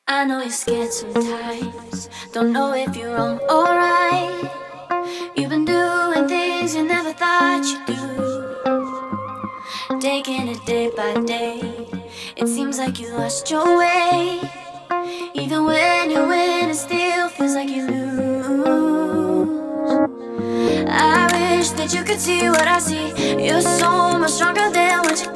I know you're scared sometimes, don't know if you're wrong or right. You've been doing things you never thought you'd do, taking it day by day. It seems like you lost your way. Even when you win, it still feels like you lose. I wish that you could see what I see. You're so much stronger than what you